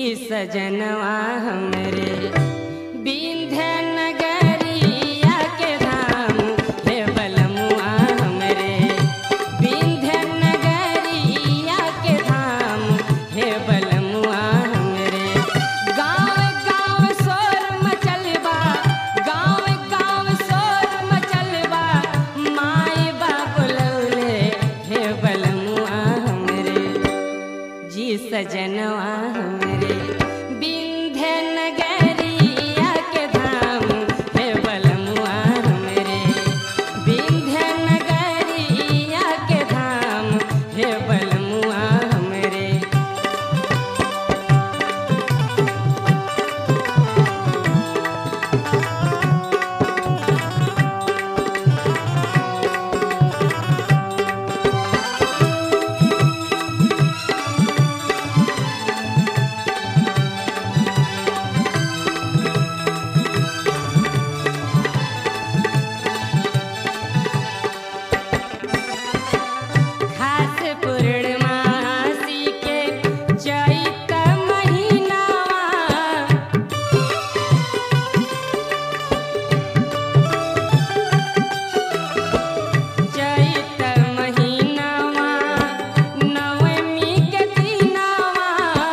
सजनवा हमरे विंध्य नगरिया के धाम हे बलमुआ हमरे विंध्य नगरिया के धाम हे बलमुआ हमरे गाँव गाँव शोर मचलबा गाँव गाँव शोर मचलबा माई बाबू लौले हे बलमुआ हमरे जी सजनवा हमरे विंध्य नगरिया के धाम हे बलमुआ हमरे विंध्य नगरिया के धाम हे बलमुआ हमरे खास पूर्णमासी के चैत महीनावा चैत महीनावा नवमी के दिनावा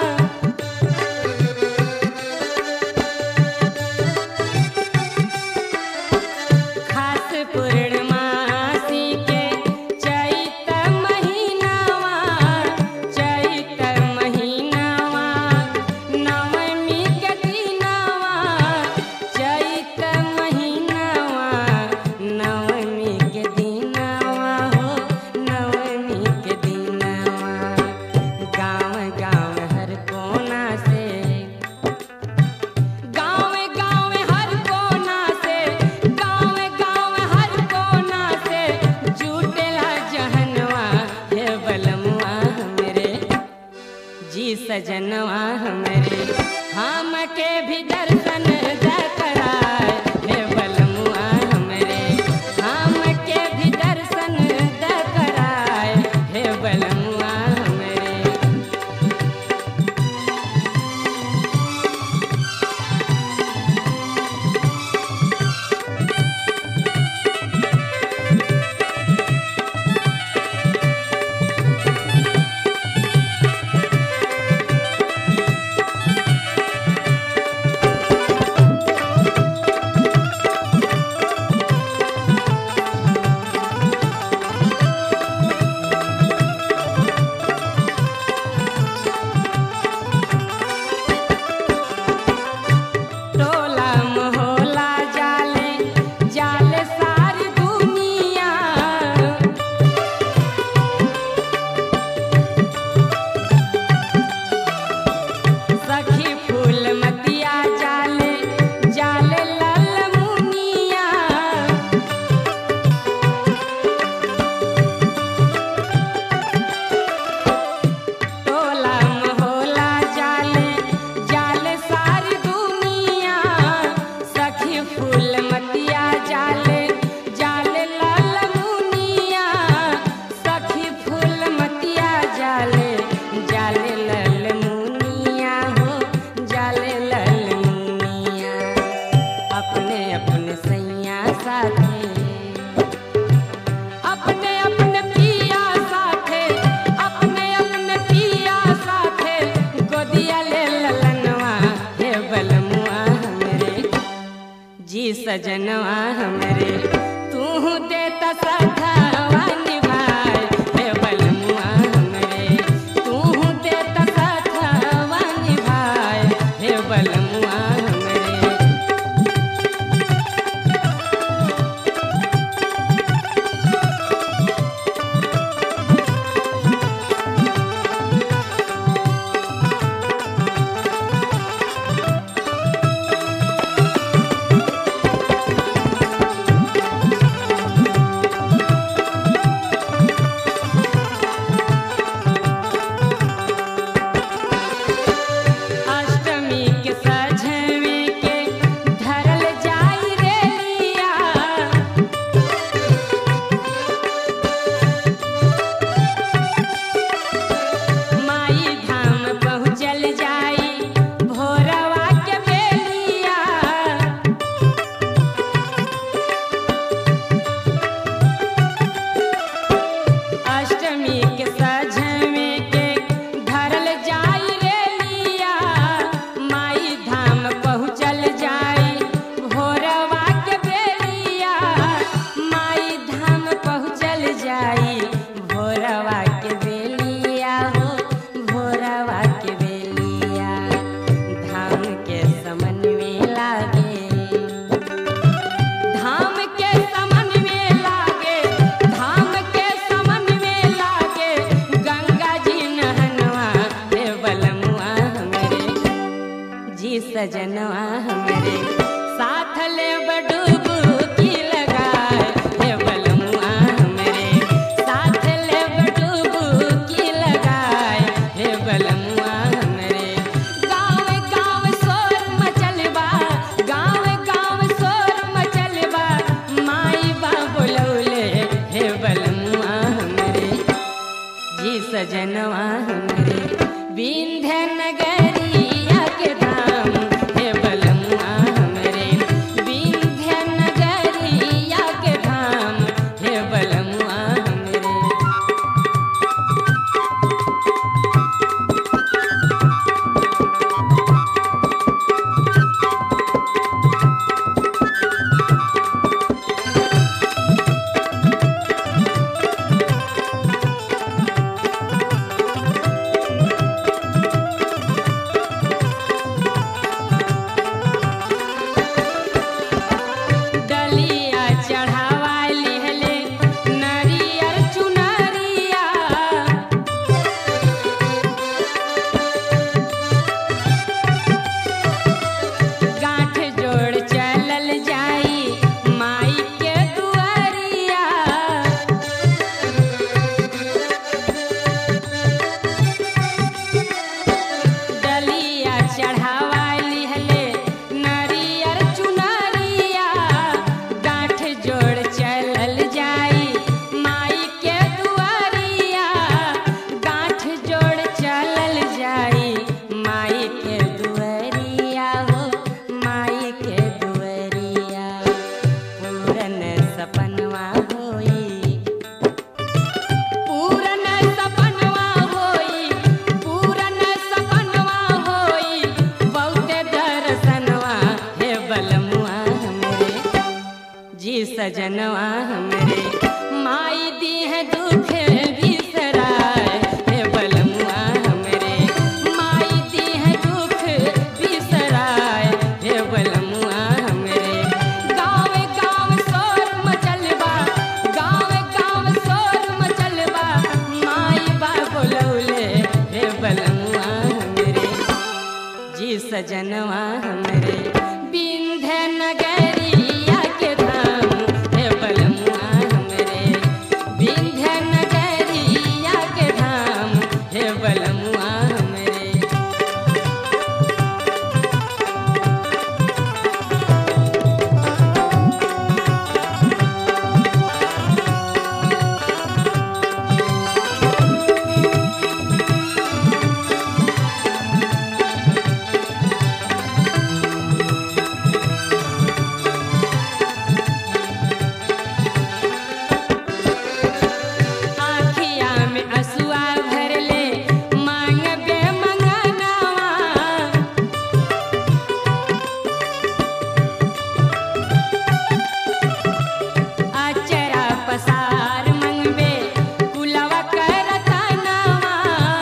खास पूर्णमासी के चैत महीनावा चैत महीनावा नवमी के दिनावा चैत महीनावा नवमी के दिनावा हो नवमी के दिनावा गाँव गाँव हर कोना से गाँव गाँव हर कोना से गाँव गाँव हर कोना से जुटेला जहनवा हे बलमुआ हमरे जी सजनवा हमरे हमके भी दर्शन द कराए हे बलमुआ हमरे हमके भी दर्शन द कराए हे बलमुआ हमरे टोला मोहल्ला जाले जाले सारी दुनिया सखी फूलमतिया जाले जाले लाल मुनिया टोला मोहल्ला जाले जाले सारी दुनिया सखी फूलमतिया जाले जाले लाल मुनिया सखी फूलमतिया जाले जाले लाल मुनिया हो जाले लाल मुनिया अपने अपने सैया साथे अपने अपने पिया साथे अपने अपने पिया साथे गोदिया ले ललनवा हे बलमुआ हमरे जी सजनवा हमरे तू देता सखावा निभाए हे बलमुआ हमरे तू देता सखावा निभाए हे बलमुआ हमरे जी सजनवा हमरे साथ ले डुबकी लगाए हे बलमुआ हमरे साथ ले डुबकी लगाए हे बलमुआ हमरे गाँव गाँव शोर मचलबा गाँव गाँव शोर मचलबा माई बा बोलौले हे बलमुआ हमरे जी सजनवा हमरे विंध्य नगरिया के धाम हे बलमुआ हमरे विंध्य नगरिया के धाम हे बलमुआ हमरे डलिया चढ़ावा लिहले नरियर चुनरिया गांठ जोड़ चलल जाई माई के दुआरिया डलिया चढ़ावा लिहले नरियर चुनरिया गांठ जोड़ चलल जाई माई के दुआरिया गांठ जोड़ चलल जाई माई के दुआरिया हो माई के दुआरिया पूरन सपनवा होई पूरन सपनवा होई पूरन सपनवा होई बहुते दर्शनवा हे बलमुआ हमरे जी सजनवा हमरे माई दी है दुख बिसराए हे बलमुआ हमरे माई दी है दुख बिसराए हे बलमुआ हमरे गाँव गाँव शोर मचलबा गाँव गाँव शोर मचलबा माई बा बोलौले हे बलमुआ हमरे जी सजनवा हमरे विंध्य नगरिया के धाम हे बलमुआ हमरे विंध्य नगरिया के धाम हे बलमुआ हमरे आँखिया में असुआ भरले मांगबे मंगनवा अचरा पसार मंगबे कुलवा करतनवा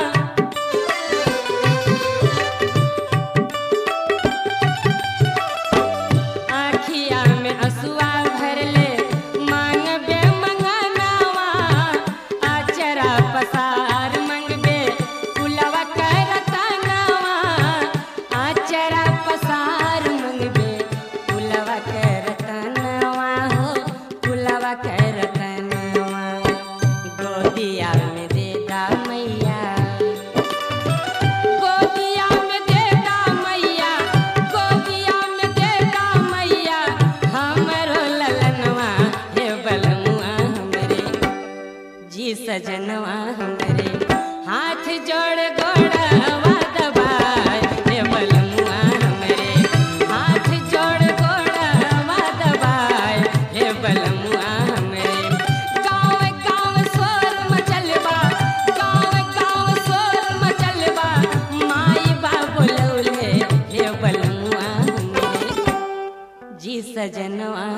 आँखिया में असुआ भरले मांगबे मंगनवा अचरा पसार मंगबे कुलवा करतनवा अचरा पसार मंगबे कुलवा करतनवा हो कुलवा करतनवा गोदिया में देता मैया गोदिया में देता मैया गोदिया में देता मैया हमरो ललनवा हे बलमुआ हमरे जी सजनवा हमरे हाथ जोड़ गोड़वा दबाए हे बलमुआ हमरे हाथ जोड़ गोड़वा दबाए हे बलमुआ हमरे गाँव गाँव शोर मचलबा गाँव गाँव शोर मचलबा माई बा बोलौले हे बलमुआ हमरे जी सजनवा